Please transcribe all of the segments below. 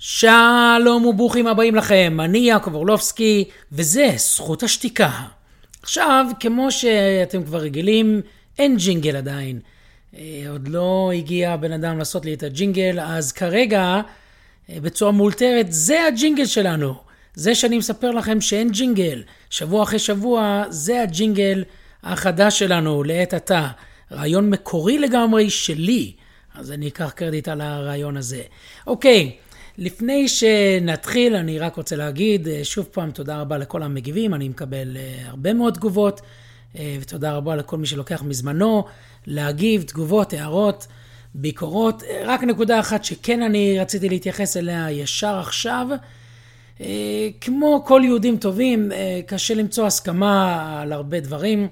שלום וברוכים הבאים לכם, אני יעקב אורלובסקי, וזה זכות השתיקה. עכשיו, כמו שאתם כבר רגילים, אין ג'ינגל עדיין. עוד לא הגיע בן אדם לעשות לי את הג'ינגל, אז כרגע, בצורה מולתרת, זה הג'ינגל שלנו. זה שאני מספר לכם שאין ג'ינגל. שבוע אחרי שבוע, זה הג'ינגל החדש שלנו, לעת עתה. רעיון מקורי לגמרי שלי. אז אני אקח קרדיט על הרעיון הזה. אוקיי. לפני שנתחיל, אני רק רוצה להגיד שוב פעם תודה רבה לכל המגיבים, אני מקבל הרבה מאוד תגובות, ותודה רבה לכל מי שלוקח מזמנו להגיב, תגובות, הערות, ביקורות. רק נקודה אחת שכן אני רציתי להתייחס אליה ישר עכשיו, כמו כל יהודים טובים, קשה למצוא הסכמה על הרבה דברים,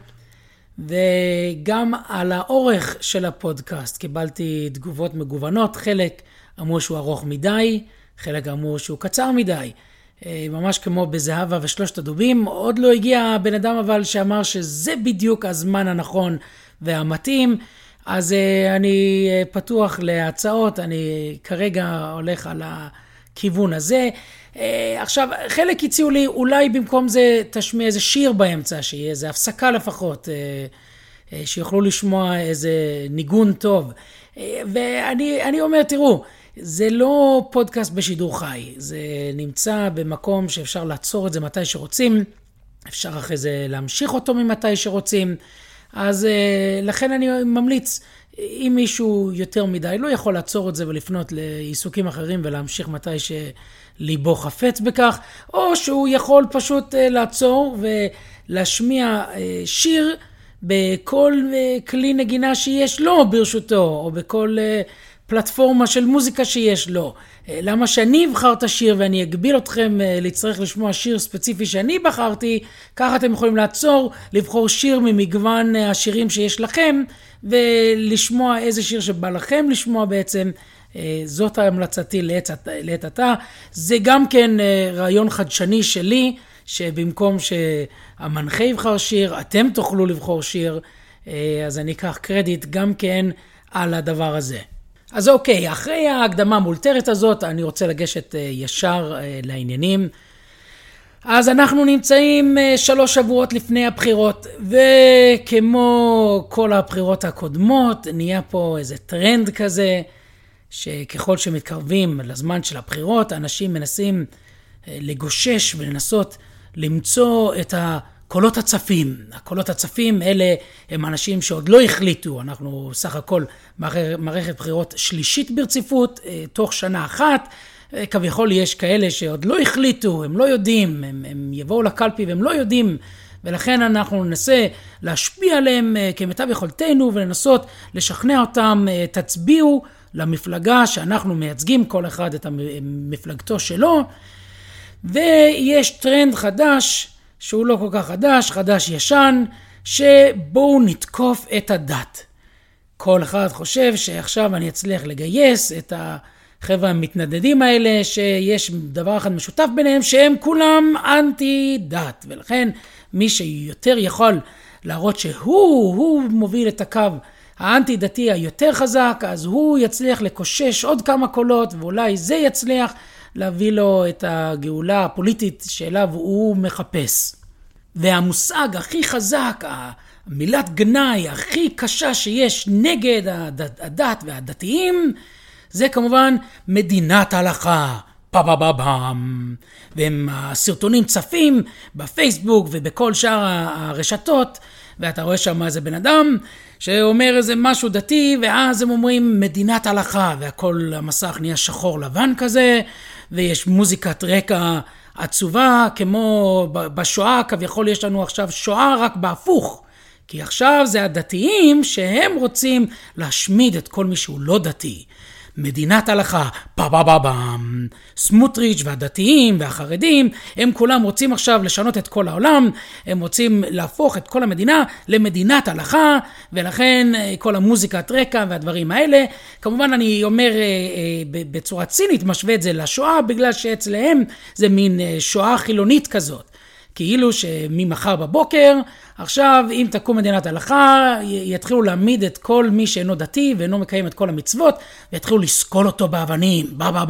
וגם על האורך של הפודקאסט קיבלתי תגובות מגוונות, חלק אמרו שהוא ארוך מדי, חלק אמרו שהוא קצר מדי, ממש כמו בזהבה ושלושת הדובים. עוד לא הגיע בן אדם אבל שאמר שזה בדיוק הזמן הנכון והמתאים, אז אני פתוח להצעות, אני כרגע הולך על הכיוון הזה. עכשיו, חלק הציעו לי, אולי במקום זה תשמיע איזה שיר באמצע, שיהיה איזה הפסקה לפחות, שיוכלו לשמוע איזה ניגון טוב. ואני אומר, תראו, זה לא פודקאסט בשידור חי, זה נמצא במקום שאפשר לעצור את זה מתי שרוצים, אפשר אחרי זה להמשיך אותו ממתי שרוצים, אז לכן אני ממליץ, אם מישהו יותר מדי לא יכול לעצור את זה ולפנות לעיסוקים אחרים ולהמשיך מתי שליבו חפץ בכך, או שהוא יכול פשוט לעצור ולהשמיע שיר בכל כלי נגינה שיש לו ברשותו, או בכל פלטפורמה של מוזיקה שיש לו. למה שאני אבחר את השיר ואני אגביל אתכם להצטרך לשמוע שיר ספציפי שאני בחרתי, ככה אתם יכולים לעצור, לבחור שיר ממגוון השירים שיש לכם, ולשמוע איזה שיר שבא לכם לשמוע בעצם. זאת ההמלצתי לעת עתה. זה גם כן רעיון חדשני שלי, שבמקום שהמנחה יבחר שיר, אתם תוכלו לבחור שיר, אז אני אקח קרדיט גם כן על הדבר הזה. אז אוקיי, אחרי ההקדמה המולתרת הזאת, אני רוצה לגשת ישר לעניינים. אז אנחנו נמצאים 3 שבועות לפני הבחירות, וכמו כל הבחירות הקודמות, נהיה פה איזה טרנד כזה, שככל שמתקרבים לזמן של הבחירות, אנשים מנסים לגושש ולנסות למצוא את הקולות הצפים. הקולות הצפים אלה הם אנשים שעוד לא החליטו. אנחנו סך הכל מערכת בחירות שלישית ברציפות, תוך שנה אחת. כביכול יש כאלה שעוד לא החליטו, הם לא יודעים, הם יבואו לקלפי והם לא יודעים, ולכן אנחנו ננסה להשפיע עליהם כמיטב יכולתנו ולנסות לשכנע אותם, תצביעו למפלגה שאנחנו מייצגים, כל אחד את מפלגתו שלו. ויש טרנד חדש, שהוא לא כל כך חדש ישן, שבואו נתקוף את הדת. כל אחד חושב שעכשיו אני אצליח לגייס את החבר'ה המתנדדים האלה, שיש דבר אחד משותף ביניהם, שהם כולם אנטי דת. ולכן מי שיותר יכול להראות שהוא מוביל את הקו האנטי דתי היותר חזק, אז הוא יצליח לקושש עוד כמה קולות, ואולי זה יצליח להביא לו את הגאולה הפוליטית שאליו הוא מחפש. והמושג הכי חזק, המילת גנאי הכי קשה שיש נגד הדת והדתיים, זה כמובן מדינת הלכה. פאבאבאבאם. והם הסרטונים צפים בפייסבוק ובכל שאר הרשתות, ואתה רואה שם איזה בן אדם שאומר איזה משהו דתי, ואז הם אומרים מדינת הלכה, והכל המסך נהיה שחור לבן כזה, ויש מוזיקת רקע עצובה, כמו בשואה, כביכול יש לנו עכשיו שואה רק בהפוך, כי עכשיו זה הדתיים שהם רוצים להשמיד את כל מי שהוא לא דתי. מדינת הלכה, פאבאבאבאם. סמוטריץ' והדתיים והחרדים, הם כולם רוצים עכשיו לשנות את כל העולם, הם רוצים להפוך את כל המדינה למדינת הלכה, ולכן כל המוזיקת רקע והדברים האלה, כמובן אני אומר בצורה צינית, משווה את זה לשואה, בגלל שאצלהם זה מין שואה חילונית כזאת. כאילו שממחר בבוקר, עכשיו אם תקום מדינת הלכה, יתחילו להעמיד את כל מי שאינו דתי ואינו מקיים את כל המצוות, ויתחילו לסקול אותו באבנים,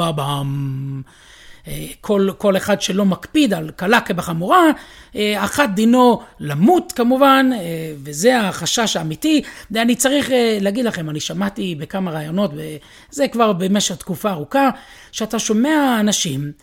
כל אחד שלא מקפיד על קלה כבחמורה, אחת דינו למות כמובן, וזה החשש האמיתי. אני צריך להגיד לכם, אני שמעתי בכמה רעיונות, וזה כבר במשך תקופה ארוכה, שאתה שומע אנשים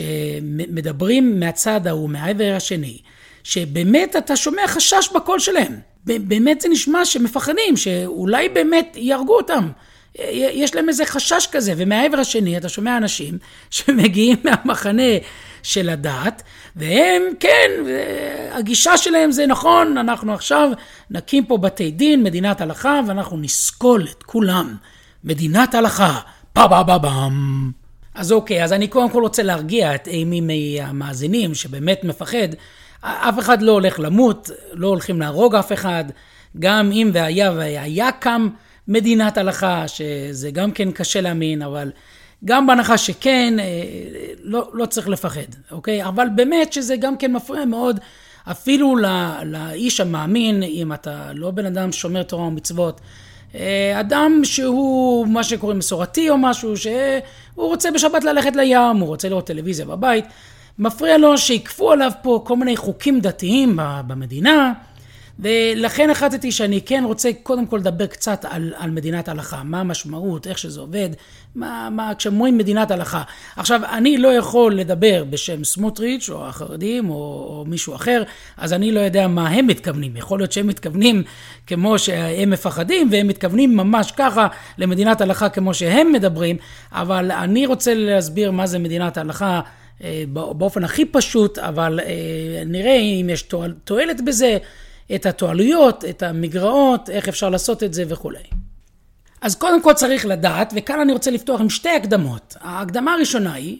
שמדברים מהצד ההוא, מהעבר השני, שבאמת אתה שומע חשש בקול שלהם. באמת זה נשמע שמפחדים, שאולי באמת ירגו אותם. יש להם איזה חשש כזה, ומהעבר השני אתה שומע אנשים שמגיעים מהמחנה של הדת, והם, כן, הגישה שלהם זה נכון, אנחנו עכשיו נקים פה בתי דין, מדינת הלכה, ואנחנו נסקול את כולם. מדינת הלכה, פאבאבאבאם. אז אוקיי, אז אני קודם כל רוצה להרגיע את מי המאזינים שבאמת מפחד. אף אחד לא הולך למות, לא הולכים להרוג אף אחד, גם אם והיה קם מדינת הלכה, שזה גם כן קשה להאמין, אבל גם בהנחה שכן, לא צריך לפחד, אוקיי? אבל באמת שזה גם כן מפריע מאוד, אפילו לאיש המאמין, אם אתה לא בן אדם שומר תורה ומצוות, אדם שהוא מה שקוראים מסורתי או משהו, שהוא רוצה בשבת ללכת לים, הוא רוצה לראות טלוויזיה בבית, מפריע לו שיקפו עליו פה כל מיני חוקים דתיים במדינה, ולכן החלטתי שאני כן רוצה קודם כל לדבר קצת על מדינת הלכה, מה המשמעות, איך שזה עובד, כשאומרים מדינת הלכה. עכשיו, אני לא יכול לדבר בשם סמוטריץ' או החרדים או מישהו אחר, אז אני לא יודע מה הם מתכוונים. יכול להיות שהם מתכוונים כמו שהם מפחדים, והם מתכוונים ממש ככה למדינת הלכה כמו שהם מדברים, אבל אני רוצה להסביר מה זה מדינת הלכה באופן הכי פשוט, אבל נראה אם יש תועלת בזה, את התועלויות, את המגרעות, איך אפשר לעשות את זה וכו'. אז קודם כל צריך לדעת, וכאן אני רוצה לפתוח עם שתי הקדמות. ההקדמה הראשונה היא,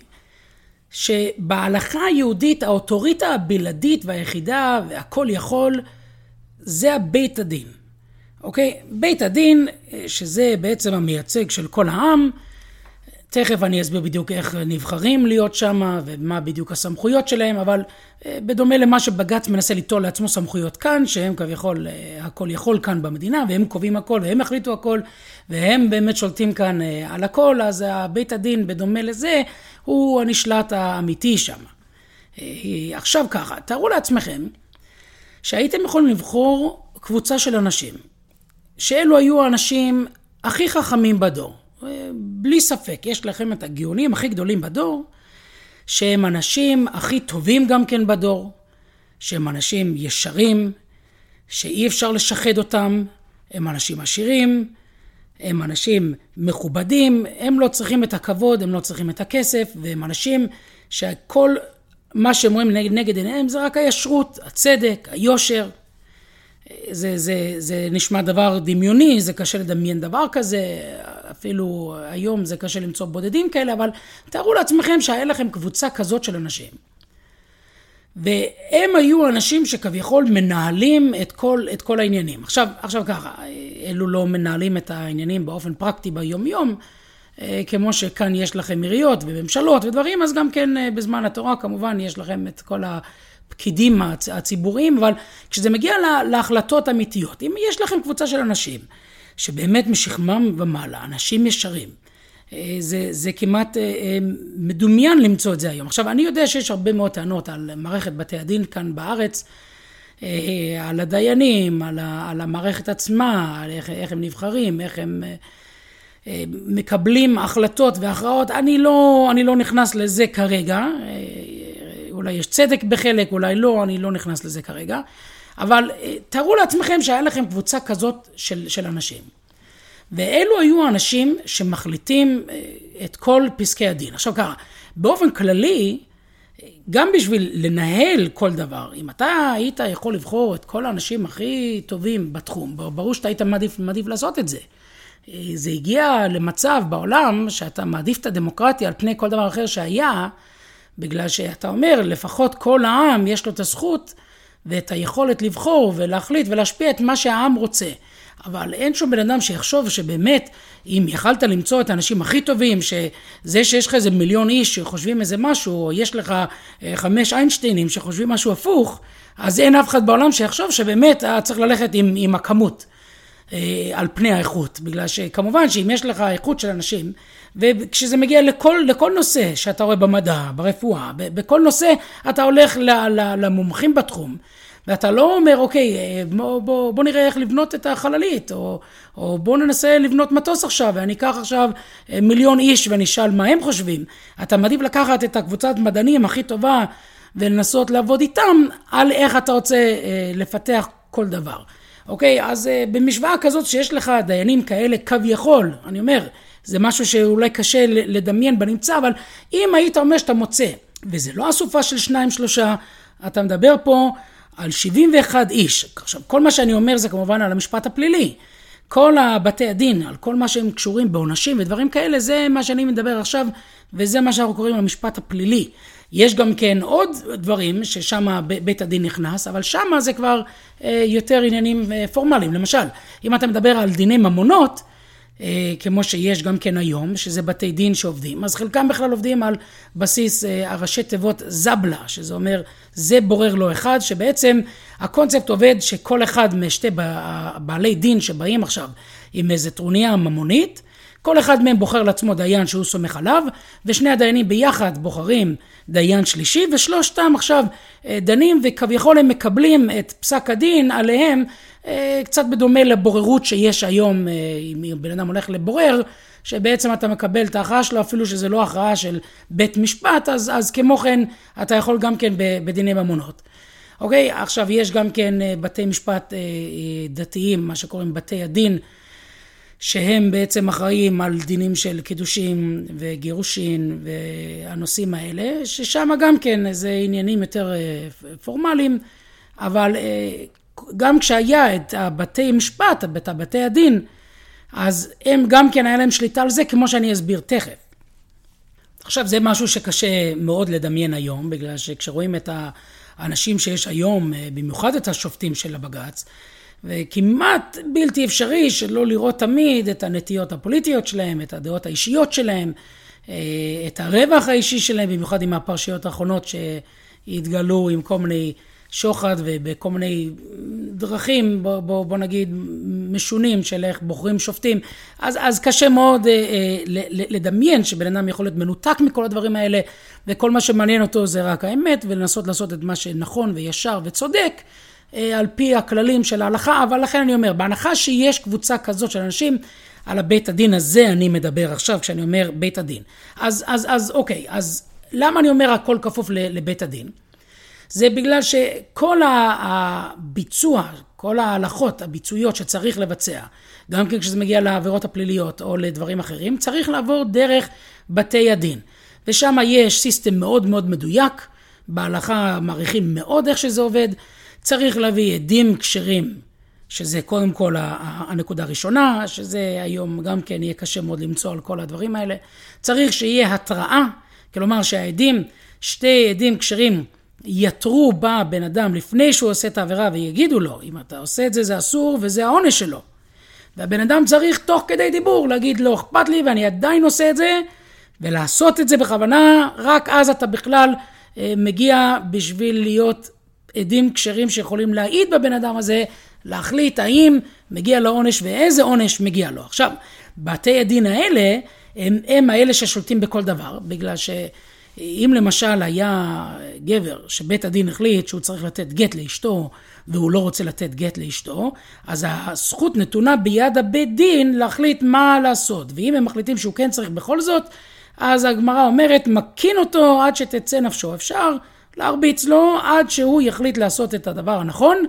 שבהלכה היהודית האוטוריטה הבלעדית והיחידה והכל יכול, זה הבית הדין. אוקיי? בית הדין, שזה בעצם המייצג של כל העם, תכף אני אסביר בדיוק איך נבחרים להיות שם, ומה בדיוק הסמכויות שלהם, אבל בדומה למה שבג"ץ מנסה ליטול לעצמו סמכויות כאן, שהם כביכול, הכל יכול כאן במדינה, והם קובעים הכל, והם החליטו הכל, והם באמת שולטים כאן על הכל, אז בית הדין בדומה לזה, הוא הנשלט האמיתי שם. עכשיו ככה, תארו לעצמכם, שהייתם יכולים לבחור קבוצה של אנשים, שאלו היו האנשים הכי חכמים בדור. בלי ספק, יש לכם את הגאונים הכי גדולים בדור, שהם אנשים הכי טובים גם כן בדור, שהם אנשים ישרים, שאי אפשר לשחד אותם, הם אנשים עשירים, הם אנשים מכובדים, הם לא צריכים את הכבוד, הם לא צריכים את הכסף, והם אנשים שכל מה שהם רואים נגד עיניהם זה רק הישרות, הצדק, היושר. זה נשמע דבר דמיוני, זה קשה לדמיין דבר כזה, אפילו היום זה קשה למצוא בודדים כאלה, אבל תארו לעצמכם שהיה לכם קבוצה כזאת של אנשים. והם היו אנשים שכביכול מנהלים את כל העניינים. עכשיו ככה, אלו לא מנהלים את העניינים באופן פרקטי ביום יום, כמו שכאן יש לכם עיריות וממשלות ודברים, אז גם כן בזמן התורה כמובן יש לכם את כל הפקידים הציבוריים, אבל כשזה מגיע להחלטות אמיתיות, אם יש לכם קבוצה של אנשים שבאמת משכמם ומעלה, אנשים ישרים, זה כמעט מדומיין למצוא את זה היום. עכשיו, אני יודע שיש הרבה מאוד טענות על מערכת בתי הדין כאן בארץ, על הדיינים, על המערכת עצמה, על איך הם נבחרים, איך הם מקבלים החלטות והכרעות. אני לא נכנס לזה כרגע, אולי יש צדק בחלק, אולי לא, אני לא נכנס לזה כרגע, אבל תארו לעצמכם שהיה לכם קבוצה כזאת של אנשים. ואלו היו האנשים שמחליטים את כל פסקי הדין. עכשיו ככה, באופן כללי, גם בשביל לנהל כל דבר, אם אתה היית יכול לבחור את כל האנשים הכי טובים בתחום, ברור שאתה היית מעדיף לעשות את זה. זה הגיע למצב בעולם שאתה מעדיף את הדמוקרטיה על פני כל דבר אחר שהיה, בגלל שאתה אומר, לפחות כל העם יש לו את הזכות ואת היכולת לבחור ולהחליט ולהשפיע את מה שהעם רוצה. אבל אין שום בן אדם שיחשוב שבאמת, אם יכלת למצוא את האנשים הכי טובים, שזה שיש לך איזה מיליון איש שחושבים איזה משהו, או יש לך 5 איינשטיינים שחושבים משהו הפוך, אז אין אף אחד בעולם שיחשוב שבאמת צריך ללכת עם הכמות על פני האיכות, בגלל שכמובן שאם יש לך איכות של אנשים, וכשזה מגיע לכל נושא שאתה רואה במדע, ברפואה, בכל נושא אתה הולך למומחים בתחום, ואתה לא אומר, אוקיי, בוא נראה איך לבנות את החללית, או בוא ננסה לבנות מטוס עכשיו, ואני אקח עכשיו 1,000,000 איש ונשאל מה הם חושבים. אתה מעדיף לקחת את הקבוצת מדענים הכי טובה, ולנסות לעבוד איתם על איך אתה רוצה לפתח כל דבר. אוקיי, אז במשוואה כזאת שיש לך דיינים כאלה כביכול, אני אומר, זה משהו שאולי קשה לדמיין בנמצא, אבל אם היית אומר שאתה מוצא, וזה לא אסופה של 2-3, אתה מדבר פה על 71 איש. עכשיו, כל מה שאני אומר זה כמובן על המשפט הפלילי. כל הבתי הדין, על כל מה שהם קשורים בעונשים ודברים כאלה, זה מה שאני מדבר עכשיו, וזה מה שאנחנו קוראים למשפט הפלילי. יש גם כן עוד דברים ששם בית הדין נכנס, אבל שם זה כבר יותר עניינים פורמליים. למשל, אם אתה מדבר על דיני ממונות, כמו שיש גם כן היום, שזה בתי דין שעובדים, אז חלקם בכלל עובדים על בסיס הראשי תיבות זבלה, שזה אומר, זה בורר לו אחד, שבעצם הקונספט עובד שכל אחד משתי בעלי דין שבאים עכשיו עם איזו טרוניה ממונית, כל אחד מהם בוחר לעצמו דיין שהוא סומך עליו, ושני הדיינים ביחד בוחרים דיין שלישי, ושלושתם עכשיו דנים, וכביכול הם מקבלים את פסק הדין עליהם, קצת בדומה לבוררות שיש היום, אם בן אדם הולך לבורר, שבעצם אתה מקבל את ההכרעה שלו, אפילו שזה לא הכרעה של בית משפט, אז כמו כן אתה יכול גם כן בדיני ממונות. אוקיי, עכשיו יש גם כן בתי משפט דתיים, מה שקוראים בתי הדין, שהם בעצם אחראים על דינים של קידושים וגירושין והנושאים האלה, ששם גם כן זה עניינים יותר פורמליים, אבל גם כשהיה את הבתי משפט, את הבתי הדין, אז הם גם כן היה להם שליטה על זה, כמו שאני אסביר תכף. עכשיו זה משהו שקשה מאוד לדמיין היום, בגלל שכשרואים את האנשים שיש היום, במיוחד את השופטים של הבג"ץ, וכמעט בלתי אפשרי שלא לראות תמיד את הנטיות הפוליטיות שלהם, את הדעות האישיות שלהם, את הרווח האישי שלהם, במיוחד עם הפרשיות האחרונות שהתגלו עם כל מיני שוחד ובכל מיני דרכים, בוא נגיד, משונים של איך בוחרים שופטים. אז קשה מאוד לדמיין שבן אדם יכול להיות מנותק מכל הדברים האלה, וכל מה שמעניין אותו זה רק האמת, ולנסות לעשות את מה שנכון וישר וצודק, על פי הכללים של ההלכה. אבל לכן אני אומר, בהנחה שיש קבוצה כזאת של אנשים, על הבית הדין הזה אני מדבר עכשיו, כשאני אומר בית הדין. אז אוקיי, אז למה אני אומר הכל כפוף לבית הדין? זה בגלל שכל הביצוע, כל ההלכות הביצועיות שצריך לבצע, גם כן כשזה מגיע לעבירות הפליליות או לדברים אחרים, צריך לעבור דרך בתי הדין. ושם יש סיסטם מאוד מאוד מדויק, בהלכה מעריכים מאוד איך שזה עובד, צריך להביא עדים כשרים, שזה קודם כל הנקודה הראשונה, שזה היום גם כן יהיה קשה מאוד למצוא על כל הדברים האלה. צריך שיהיה התראה, כלומר שהעדים, שתי עדים כשרים, יתרו בה בן אדם לפני שהוא עושה את העבירה ויגידו לו, אם אתה עושה את זה, זה אסור וזה העונש שלו. והבן אדם צריך תוך כדי דיבור להגיד לו, אכפת לי ואני עדיין עושה את זה, ולעשות את זה בכוונה, רק אז אתה בכלל מגיע בשביל להיות עדים כשרים שיכולים להעיד בבן אדם הזה, להחליט האם מגיע לו עונש ואיזה עונש מגיע לו. עכשיו, בתי הדין האלה, הם האלה ששולטים בכל דבר, בגלל שאם למשל היה גבר שבית הדין החליט שהוא צריך לתת גט לאשתו, והוא לא רוצה לתת גט לאשתו, אז הזכות נתונה ביד הבית דין להחליט מה לעשות. ואם הם מחליטים שהוא כן צריך בכל זאת, אז הגמרא אומרת, מקין אותו עד שתצא נפשו. אפשר להרביץ לו עד שהוא יחליט לעשות את הדבר הנכון,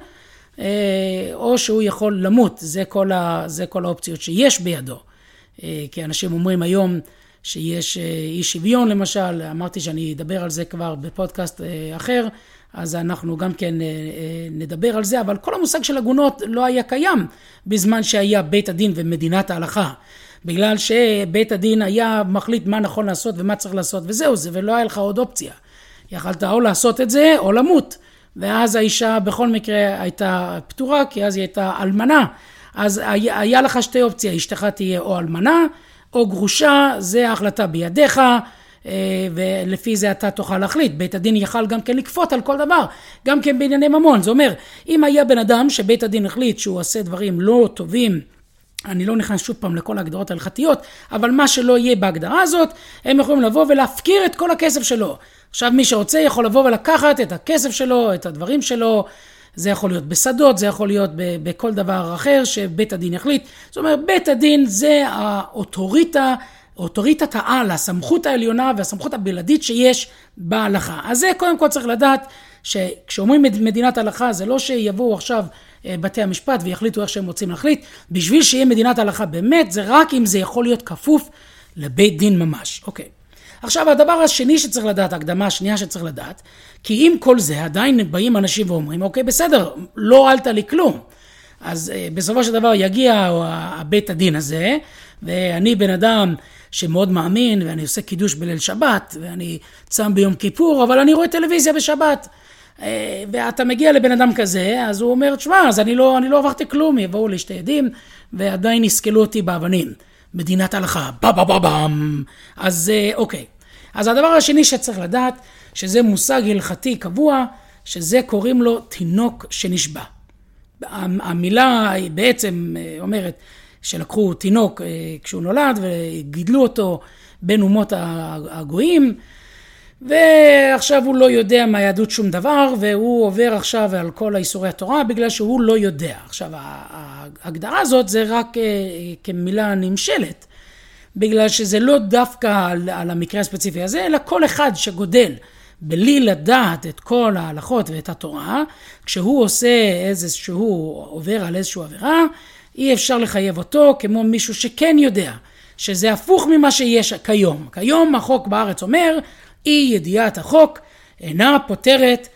או שהוא יכול למות. זה כל האופציות שיש בידו. כי אנשים אומרים היום שיש אי שוויון למשל, אמרתי שאני אדבר על זה כבר בפודקאסט אחר, אז אנחנו גם כן נדבר על זה, אבל כל המושג של עגונות לא היה קיים בזמן שהיה בית הדין ומדינת ההלכה. בגלל שבית הדין היה מחליט מה נכון לעשות ומה צריך לעשות, וזהו זה, ולא היה לך עוד אופציה. יכלת או לעשות את זה או למות, ואז האישה בכל מקרה הייתה פטורה, כי אז היא הייתה אלמנה. אז היה לך שתי אופציה, אשתך תהיה או אלמנה, או גרושה, זה ההחלטה בידיך, ולפי זה אתה תוכל להחליט. בית הדין יכל גם כן לקפות על כל דבר, גם כן בענייני ממון. זה אומר, אם היה בן אדם שבית הדין החליט שהוא עושה דברים לא טובים, אני לא נכנס שוב פעם לכל ההגדרות ההלכתיות, אבל מה שלא יהיה בהגדרה הזאת, הם יכולים לבוא ולהפקיר את כל הכסף שלו. עכשיו מי שרוצה יכול לבוא ולקחת את הכסף שלו, את הדברים שלו, זה יכול להיות בשדות, זה יכול להיות בכל דבר אחר שבית הדין יחליט. זאת אומרת, בית הדין זה אוטוריטת העל, הסמכות העליונה והסמכות הבלעדית שיש בהלכה. אז זה קודם כל צריך לדעת שכשאומרים מדינת הלכה, זה לא שיבואו עכשיו בתי המשפט ויחליטו איך שהם רוצים להחליט. בשביל שיהיה מדינת הלכה באמת, זה רק אם זה יכול להיות כפוף לבית דין ממש. אוקיי. עכשיו הדבר השני שצריך לדעת, ההקדמה השנייה שצריך לדעת, כי עם כל זה עדיין באים אנשים ואומרים, אוקיי בסדר, לא עלת לי כלום. אז בסופו של דבר יגיע הבית הדין הזה, ואני בן אדם שמאוד מאמין, ואני עושה קידוש בליל שבת, ואני צם ביום כיפור, אבל אני רואה טלוויזיה בשבת. ואתה מגיע לבן אדם כזה, אז הוא אומר, תשמע, אז אני לא עברתי כלום, יבואו לי שתי עדים, ועדיין יסקלו אותי באבנים. מדינת הלכה, בבבבם. אז אוקיי. אז הדבר השני שצריך לדעת, שזה מושג הלכתי קבוע, שזה קוראים לו תינוק שנשבע. המילה היא בעצם אומרת שלקחו תינוק כשהוא נולד וגידלו אותו בין אומות הגויים, ועכשיו הוא לא יודע מהיהדות שום דבר, והוא עובר עכשיו על כל האיסורי התורה בגלל שהוא לא יודע. עכשיו ההגדרה הזאת זה רק כמילה נמשלת, בגלל שזה לא דווקא על המקרה הספציפי הזה, אלא כל אחד שגודל בלי לדעת את כל ההלכות ואת התורה, כשהוא עובר על איזשהו עבירה, אי אפשר לחייב אותו כמו מישהו שכן יודע, שזה הפוך ממה שיש כיום. כיום החוק בארץ אומר, אי ידיעת החוק אינה פותרת,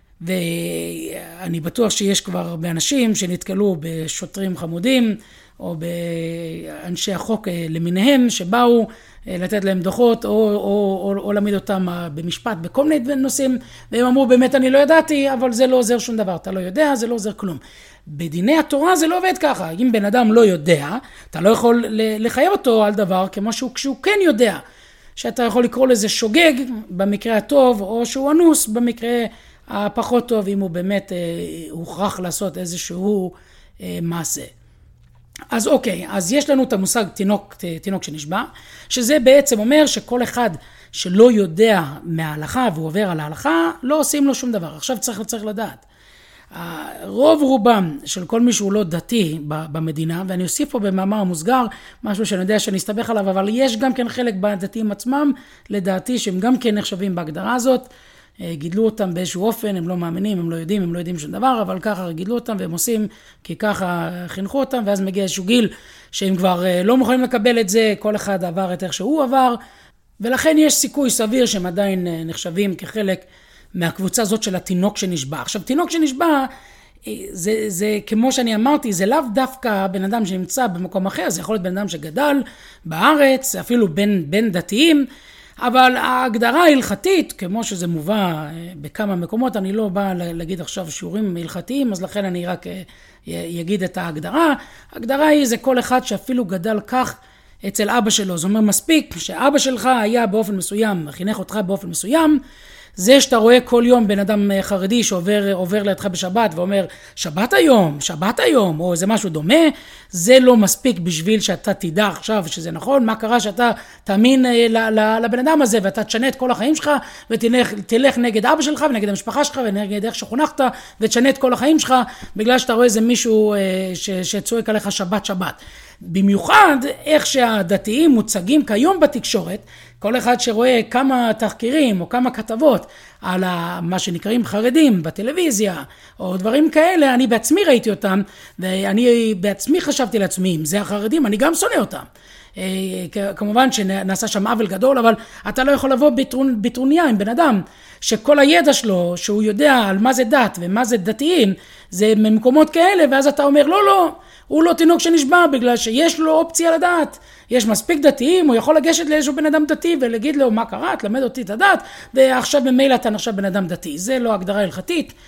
ואני בטוח שיש כבר הרבה אנשים שנתקלו בשוטרים חמודים, או באנשי החוק למיניהם, שבאו לתת להם דוחות, או להעמיד אותם במשפט בכל מיני נושאים, והם אמרו, באמת אני לא ידעתי, אבל זה לא עוזר שום דבר, אתה לא יודע, זה לא עוזר כלום. בדיני התורה זה לא עובד ככה, אם בן אדם לא יודע, אתה לא יכול לחייב אותו על דבר כמו כשהוא כן יודע, שאתה יכול לקרוא לזה שוגג במקרה הטוב, או שהוא אנוס במקרה הפחות טוב, אם הוא באמת הוכרח לעשות איזשהו מעשה. אז אוקיי, אז יש לנו את המושג תינוק שנשבע, שזה בעצם אומר שכל אחד שלא יודע מההלכה והוא עובר על ההלכה, לא עושים לו שום דבר. עכשיו צריך לדעת. רוב רובם של כל מי שהוא לא דתי במדינה, ואני אוסיף פה במאמר המוסגר, משהו שאני יודע שאני אסתבך עליו, אבל יש גם כן חלק בדתיים עצמם, לדעתי שהם גם כן נחשבים בהגדרה הזאת, גידלו אותם באיזשהו אופן, הם לא מאמינים, הם לא יודעים שום דבר, אבל ככה גידלו אותם והם עושים, כי ככה חינכו אותם, ואז מגיע איזשהו גיל שהם כבר לא מוכנים לקבל את זה, כל אחד עבר את איך שהוא עבר, ולכן יש סיכוי סביר שהם עדיין נחשבים כחלק מהקבוצה הזאת של התינוק שנשבע. עכשיו, תינוק שנשבע, זה כמו שאני אמרתי, זה לאו דווקא בן אדם שנמצא במקום אחר, זה יכול להיות בן אדם שגדל בארץ, אפילו בין דתיים, אבל ההגדרה ההלכתית, כמו שזה מובא בכמה מקומות, אני לא בא להגיד עכשיו שיעורים הלכתיים, אז לכן אני רק אגיד את ההגדרה. ההגדרה היא זה כל אחד שאפילו גדל כך אצל אבא שלו. זאת אומרת, מספיק שאבא שלך היה באופן מסוים, חינך אותך באופן מסוים, זה שאתה רואה כל יום בן אדם חרדי שעובר לידך בשבת ואומר שבת היום, או איזה משהו דומה, זה לא מספיק בשביל שאתה תדע עכשיו שזה נכון. מה קרה שאתה תאמין לבן אדם הזה ואתה תשנה את כל החיים שלך ותלך נגד אבא שלך ונגד המשפחה שלך ונגד איך שחונכת ותשנה את כל החיים שלך בגלל שאתה רואה איזה מישהו שצועק עליך שבת. במיוחד איך שהדתיים מוצגים כיום בתקשורת, כל אחד שרואה כמה תחקירים או כמה כתבות על מה שנקראים חרדים בטלוויזיה או דברים כאלה, אני בעצמי ראיתי אותם, ואני בעצמי חשבתי לעצמי, אם זה החרדים, אני גם שונא אותם. כמובן שנעשה שם עוול גדול, אבל אתה לא יכול לבוא בטרוניה עם בן אדם שכל הידע שלו, שהוא יודע על מה זה דת ומה זה דתיים, זה ממקומות כאלה, ואז אתה אומר לא, הוא לא תינוק שנשבע בגלל שיש לו אופציה לדעת. יש מספיק דתיים, הוא יכול לגשת לאיזשהו בן אדם דתי ולהגיד לו מה קרה, תלמד אותי את הדת, ועכשיו במילא אתה נחשב בן אדם דתי. זה לא הגדרה הלכתית.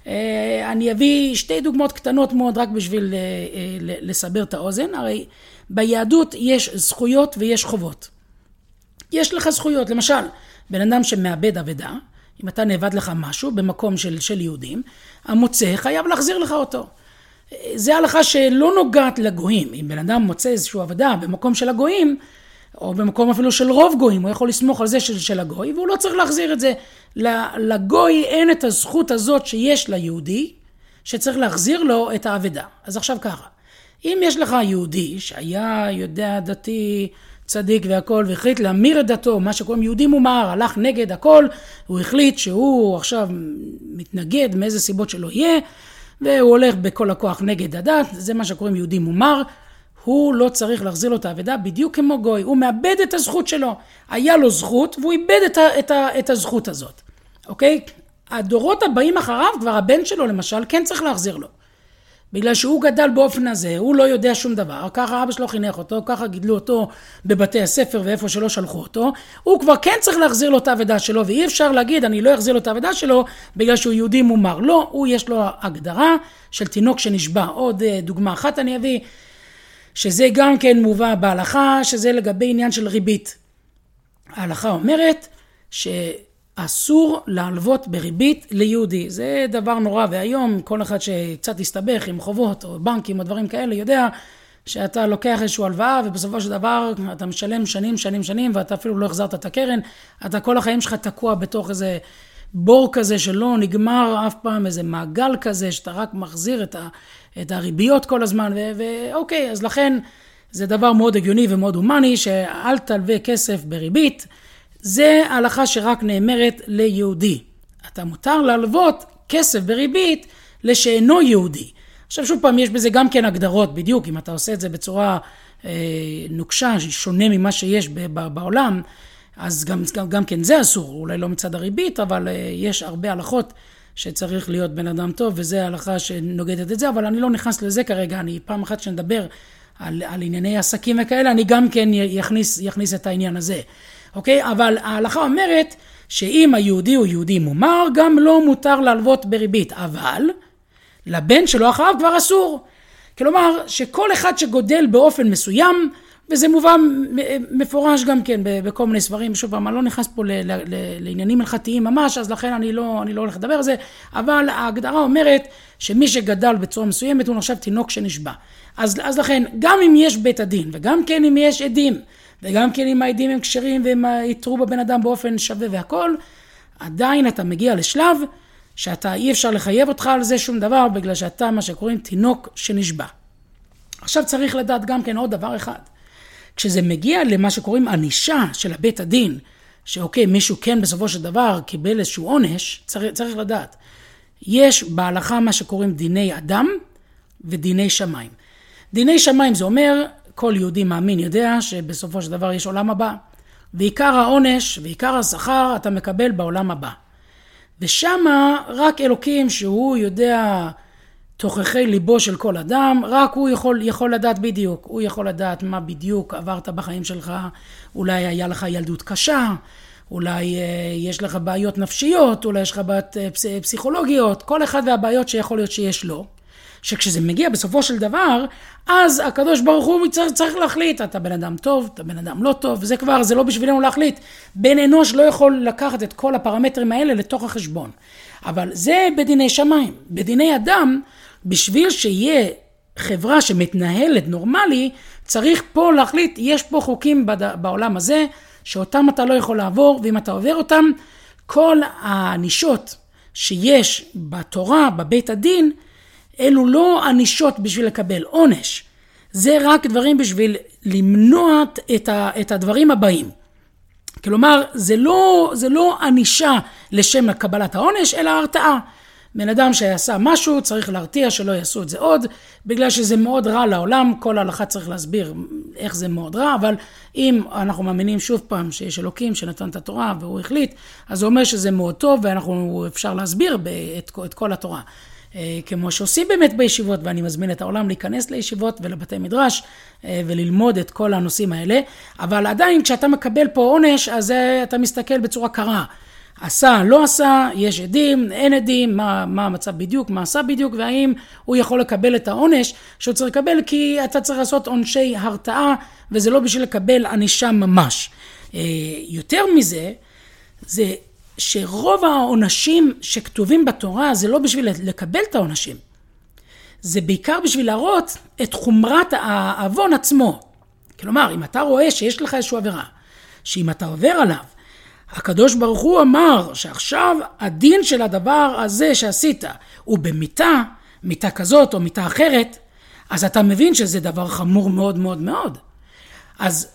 אני אביא 2 דוגמאות קטנות מאוד רק בשביל לסבר את האוזן. הרי ביהדות יש זכויות ויש חובות. יש לך זכויות, למשל, בן אדם שמאבד אבדה, אם אתה נאבד לך משהו במקום של יהודים, המוצא חייב להחזיר לך אותו. זה הלכה שלא נוגעת לגויים. אם בן אדם מוצא איזשהו אבדה במקום של הגויים, או במקום אפילו של רוב גויים, הוא יכול לסמוך על זה של הגוי, והוא לא צריך להחזיר את זה. לגוי אין את הזכות הזאת שיש ליהודי, שצריך להחזיר לו את האבדה. אז עכשיו ככה, אם יש לך יהודי שהיה יודע דתי צדיק והכל, והחליט להמיר את דתו, מה שקוראים יהודי מומר, הלך נגד הכל, הוא החליט שהוא עכשיו מתנגד מאיזה סיבות שלא יהיה, והוא הולך בכל הכוח נגד הדת, זה מה שקוראים יהודי מומר, הוא לא צריך להחזיר לו את האבדה בדיוק כמו גוי, הוא מאבד את הזכות שלו, היה לו זכות והוא איבד את הזכות הזאת, אוקיי? הדורות הבאים אחריו, כבר הבן שלו למשל, כן צריך להחזיר לו, בגלל שהוא גדל באופן הזה, הוא לא יודע שום דבר, ככה אבא שלו חינך אותו, ככה גידלו אותו בבתי הספר ואיפה שלא שלחו אותו, הוא כבר כן צריך להחזיר לו את האבדה שלו, ואי אפשר להגיד אני לא אחזיר לו את האבדה שלו, בגלל שהוא יהודי מומר, לא, הוא יש לו הגדרה של תינוק שנשבע. עוד דוגמה אחת אני אביא, שזה גם כן מובא בהלכה, שזה לגבי עניין של ריבית. ההלכה אומרת שאסור להלוות בריבית ליהודי. זה דבר נורא, והיום כל אחד שקצת יסתבך עם חובות או בנקים או דברים כאלה, יודע שאתה לוקח איזשהו הלוואה, ובסופו של דבר אתה משלם שנים, ואתה אפילו לא החזרת את הקרן, אתה כל החיים שלך תקוע בתוך איזה בור כזה שלא נגמר אף פעם, איזה מעגל כזה, שאתה רק מחזיר את הריביות כל הזמן, ואוקיי, אז לכן זה דבר מאוד הגיוני ומאוד הומני, שאל תלווה כסף בריבית, זה ההלכה שרק נאמרת ליהודי. אתה מותר להלוות כסף בריבית לשאינו יהודי. עכשיו שוב פעם, יש בזה גם כן הגדרות בדיוק, אם אתה עושה את זה בצורה נוקשה, שונה ממה שיש בעולם, אז גם כן זה אסור, אולי לא מצד הריבית, אבל יש הרבה הלכות שצריך להיות בן אדם טוב, וזה ההלכה שנוגדת את זה, אבל אני לא נכנס לזה כרגע, אני פעם אחת שנדבר על ענייני עסקים וכאלה, אני גם כן יכניס את העניין הזה, אוקיי? אבל ההלכה אומרת שאם היהודי הוא יהודי מומר, גם לא מותר להלוות בריבית, אבל לבן שלו אחריו כבר אסור. כלומר, שכל אחד שגודל באופן מסוים, וזה מובא מפורש גם כן בכל מיני ספרים, שוב פעם, אני לא נכנס פה לעניינים הלכתיים ממש, אז לכן אני לא הולך לדבר על זה, אבל ההגדרה אומרת שמי שגדל בצורה מסוימת הוא נחשב תינוק שנשבע. אז לכן, גם אם יש בית הדין, וגם כן אם יש עדים, וגם כן אם העדים הם כשרים והם יתרו בבן אדם באופן שווה והכל, עדיין אתה מגיע לשלב שאתה אי אפשר לחייב אותך על זה שום דבר, בגלל שאתה מה שקוראים תינוק שנשבע. עכשיו צריך לדעת גם כן עוד דבר אחד. כשזה מגיע למה שקוראים ענישה של הבית הדין, שאוקיי, מישהו כן בסופו של דבר קיבל איזשהו עונש, צריך לדעת. יש בהלכה מה שקוראים דיני אדם ודיני שמיים. דיני שמיים זה אומר, כל יהודי מאמין יודע שבסופו של דבר יש עולם הבא, ועיקר העונש ועיקר השכר אתה מקבל בעולם הבא. ושמה רק אלוקים שהוא יודע תוכחי ליבו של כל אדם, רק הוא יכול לדעת בדיוק, הוא יכול לדעת מה בדיוק עברת בחיים שלך, אולי היה לך ילדות קשה, אולי יש לך בעיות נפשיות, אולי יש לך בעיות פסיכולוגיות, כל אחד והבעיות שיכול להיות שיש לו, שכשזה מגיע בסופו של דבר, אז הקדוש ברוך הוא צריך להחליט, אתה בן אדם טוב, אתה בן אדם לא טוב, וזה כבר, זה לא בשבילנו להחליט, בן אנוש לא יכול לקחת את כל הפרמטרים האלה לתוך החשבון, אבל זה בדיני שמיים. בדיני אדם, בשביל שיהיה חברה שמתנהלת נורמלי, צריך פה להחליט, יש פה חוקים בעולם הזה, שאותם אתה לא יכול לעבור, ואם אתה עובר אותם, כל הענישות שיש בתורה, בבית הדין, אלו לא ענישות בשביל לקבל עונש. זה רק דברים בשביל למנוע את הדברים הבאים. כלומר, זה לא ענישה לשם קבלת העונש, אלא הרתעה. בן אדם שעשה משהו צריך להרתיע שלא יעשו את זה עוד, בגלל שזה מאוד רע לעולם, כל ההלכה צריך להסביר איך זה מאוד רע, אבל אם אנחנו מאמינים שוב פעם שיש אלוקים שנתן את התורה והוא החליט, אז זה אומר שזה מאוד טוב ואנחנו אפשר להסביר את כל התורה. כמו שעושים באמת בישיבות, ואני מזמין את העולם להיכנס לישיבות ולבתי מדרש וללמוד את כל הנושאים האלה, אבל עדיין כשאתה מקבל פה עונש, אז אתה מסתכל בצורה קרה. עשה, לא עשה, יש עדים, אין עדים, מה המצב בדיוק, מה עשה בדיוק, והאם הוא יכול לקבל את העונש שהוא צריך לקבל, כי אתה צריך לעשות עונשי הרתעה, וזה לא בשביל לקבל ענישה ממש. יותר מזה, זה שרוב העונשים שכתובים בתורה, זה לא בשביל לקבל את העונשים. זה בעיקר בשביל להראות את חומרת העוון עצמו. כלומר, אם אתה רואה שיש לך איזושהי עבירה, שאם אתה עובר עליו, הקדוש ברוך הוא אמר שעכשיו הדין של הדבר הזה שעשית הוא במיתה, מיתה כזאת או מיתה אחרת, אז אתה מבין שזה דבר חמור מאוד מאוד מאוד. אז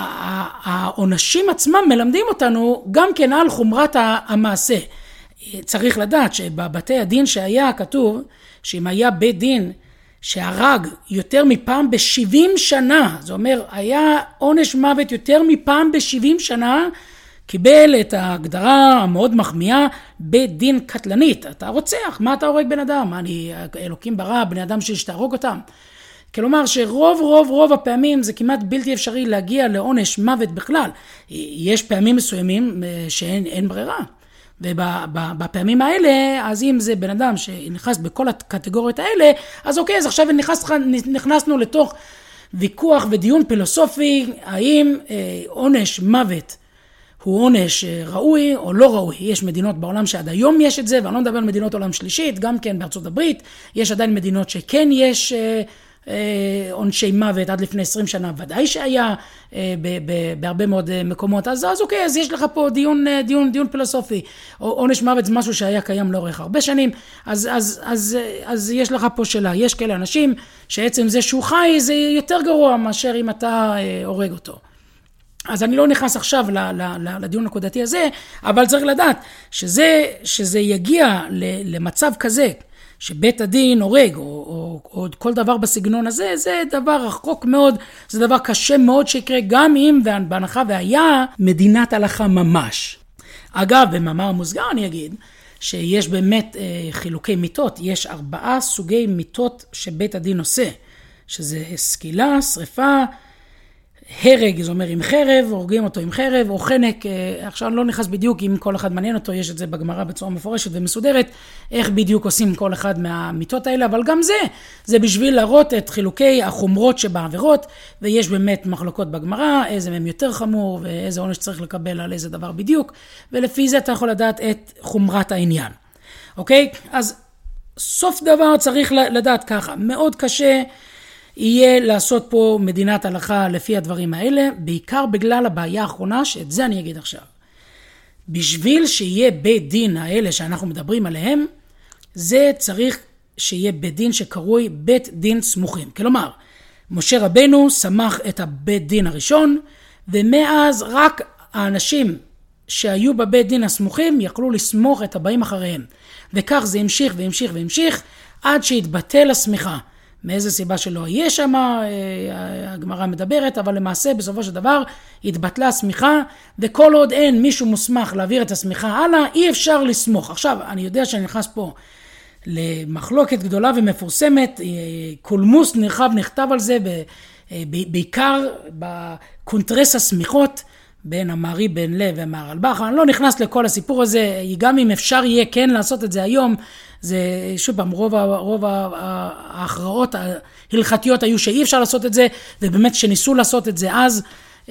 העונשים עצמם מלמדים אותנו גם כן על חומרת המעשה. צריך לדעת שבבתי הדין שהיה כתוב, שאם היה בית דין שהרג יותר מפעם ב-70 שנה, זה אומר היה עונש מוות יותר מפעם ב-70 שנה, קיבל את ההגדרה המאוד מחמיאה בית דין קטלנית. אתה רוצח, מה אתה הורג בן אדם? אלוקים ברא בני אדם שתהרוג אותם. כלומר שרוב הפעמים זה כמעט בלתי אפשרי להגיע לעונש מוות בכלל. יש פעמים מסוימים שאין ברירה. ובפעמים האלה, אז אם זה בן אדם שנכנס בכל הקטגוריות האלה, אז אוקיי, אז עכשיו נכנסנו לתוך ויכוח ודיון פילוסופי, האם עונש מוות הוא עונש ראוי או לא ראוי. יש מדינות בעולם שעד היום יש את זה, ואני לא מדבר על מדינות עולם שלישית, גם כן בארצות הברית, יש עדיין מדינות שכן יש עונשי מוות עד לפני 20 שנה, ודאי שהיה בהרבה מאוד מקומות. אז אוקיי, אז יש לך פה דיון פילוסופי. עונש מוות זה משהו שהיה קיים לאורך הרבה שנים, אז יש לך פה שאלה. יש כאלה אנשים שעצם זה שהוא חי זה יותר גרוע מאשר אם אתה הורג אותו. אז אני לא נכנס עכשיו לדיון הנקודתי הזה, אבל צריך לדעת שזה יגיע למצב כזה, שבית הדין הורג, או כל דבר בסגנון הזה, זה דבר רחוק מאוד, זה דבר קשה מאוד שיקרה, גם אם בהנחה והיה מדינת הלכה ממש. אגב, במאמר מוסגר אני אגיד, שיש באמת חילוקי מיתות, יש 4 סוגי מיתות שבית הדין עושה, שזה סקילה, שריפה, הרג, זה אומר עם חרב, הורגים אותו עם חרב, או חנק. עכשיו לא נכנס בדיוק, אם כל אחד מעניין אותו, יש את זה בגמרא בצורה מפורשת ומסודרת, איך בדיוק עושים כל אחד מהמיתות האלה, אבל גם זה בשביל להראות את חילוקי החומרות שבעבירות, ויש באמת מחלוקות בגמרא, איזה מהם יותר חמור, ואיזה עונש צריך לקבל על איזה דבר בדיוק, ולפי זה אתה יכול לדעת את חומרת העניין. אוקיי? אז סוף דבר צריך לדעת ככה, מאוד קשה יהיה לעשות פה מדינת הלכה לפי הדברים האלה, בעיקר בגלל הבעיה האחרונה, שאת זה אני אגיד עכשיו. בשביל שיהיה בית דין האלה שאנחנו מדברים עליהם, זה צריך שיהיה בית דין שקרוי בית דין סמוכים. כלומר, משה רבנו סמך את הבית דין הראשון, ומאז רק האנשים שהיו בבית דין הסמוכים יכלו לסמוך את הבאים אחריהם. וכך זה המשיך והמשיך והמשיך, עד שהתבטל הסמיכה. מאיזה סיבה שלא יהיה שם, הגמרא מדברת, אבל למעשה בסופו של דבר התבטלה הסמיכה, וכל עוד אין מישהו מוסמך להעביר את הסמיכה הלאה, אי אפשר לסמוך. עכשיו, אני יודע שאני נכנס פה למחלוקת גדולה ומפורסמת, קולמוס נרחב נכתב על זה, בעיקר בקונטרס הסמיכות, בין המערי בן לב והמהר"ל בך. אני לא נכנס לכל הסיפור הזה, גם אם אפשר יהיה כן לעשות את זה היום, זה שוב פעם, רוב ההכרעות ההלכתיות היו שאי אפשר לעשות את זה, ובאמת שניסו לעשות את זה אז,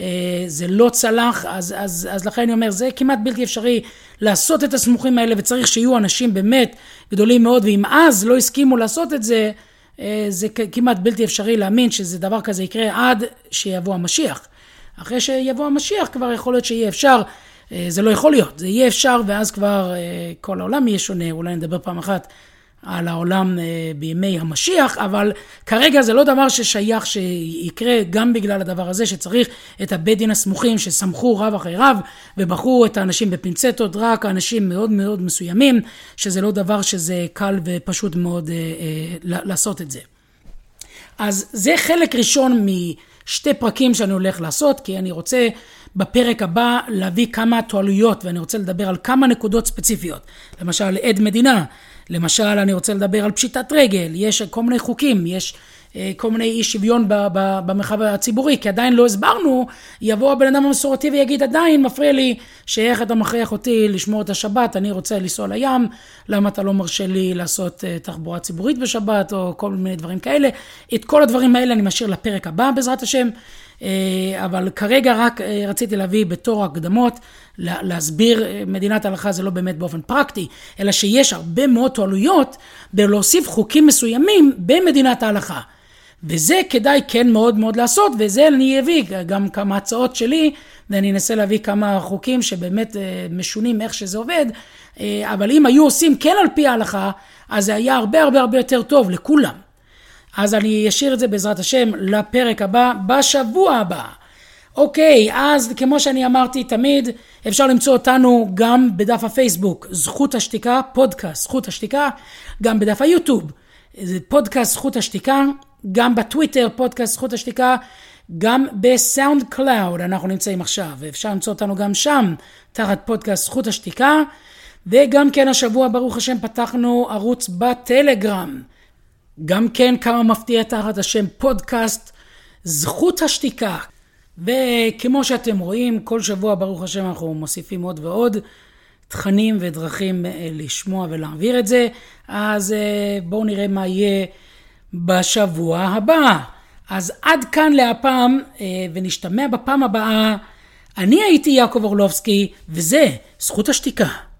זה לא צלח, אז לכן אני אומר, זה כמעט בלתי אפשרי לעשות את הסמוכים האלה, וצריך שיהיו אנשים באמת גדולים מאוד, ואם אז לא הסכימו לעשות את זה, זה כמעט בלתי אפשרי להאמין שזה דבר כזה יקרה עד שיבוא המשיח. אחרי שיבוא המשיח כבר יכול להיות שיהיה אפשר, זה לא יכול להיות, זה יהיה אפשר, ואז כבר כל העולם יהיה שונה. אולי נדבר פעם אחת על העולם בימי המשיח, אבל כרגע זה לא דבר ששייך שיקרה, גם בגלל הדבר הזה שצריך את הבית דין הסמוכים שסמכו רב אחרי רב, ובחרו את האנשים בפינצטות, רק האנשים מאוד מאוד מסוימים, שזה לא דבר שזה קל ופשוט מאוד לעשות את זה. אז זה חלק ראשון משתי פרקים שאני הולך לעשות, כי אני רוצה בפרק הבא להביא כמה תועלויות, ואני רוצה לדבר על כמה נקודות ספציפיות. למשל, עד מדינה, למשל אני רוצה לדבר על פשיטת רגל, יש כל מיני חוקים, יש כל מיני אי שוויון במרחב הציבורי, כי עדיין לא הסברנו, יבוא הבן אדם המסורתי ויגיד, עדיין מפריע לי שאיך אתה מכריח אותי לשמור את השבת, אני רוצה לנסוע לים, למה אתה לא מרשה לי לעשות תחבורה ציבורית בשבת, או כל מיני דברים כאלה. את כל הדברים האלה אני משאיר לפרק הבא בעזרת השם, אבל כרגע רק רציתי להביא בתור הקדמות, להסביר מדינת ההלכה זה לא באמת באופן פרקטי, אלא שיש הרבה מאוד תועלויות בלהוסיף חוקים מסוימים במדינת ההלכה. וזה כדאי כן מאוד מאוד לעשות, וזה אני אביא גם כמה הצעות שלי, ואני אנסה להביא כמה חוקים שבאמת משונים איך שזה עובד, אבל אם היו עושים כן על פי ההלכה, אז זה היה הרבה הרבה הרבה יותר טוב לכולם. אז אני אשאיר את זה בעזרת השם לפרק הבא, בשבוע הבא. אוקיי, אז כמו שאני אמרתי תמיד, אפשר למצוא אותנו גם בדף הפייסבוק, זכות השתיקה, פודקאסט זכות השתיקה, גם בדף היוטיוב, פודקאסט זכות השתיקה, גם בטוויטר, פודקאסט זכות השתיקה, גם בסאונד קלאוד, אנחנו נמצאים עכשיו, ואפשר למצוא אותנו גם שם, תחת פודקאסט זכות השתיקה, וגם כן השבוע ברוך השם פתחנו ערוץ בטלגרם, גם כן כמה מפתיע תחת השם פודקאסט זכות השתיקה. וכמו שאתם רואים, כל שבוע ברוך השם אנחנו מוסיפים עוד ועוד תכנים ודרכים לשמוע ולהעביר את זה. אז בואו נראה מה יהיה בשבוע הבא. אז עד כאן להפעם, ונשתמע בפעם הבאה. אני הייתי יעקב אורלובסקי, וזה זכות השתיקה.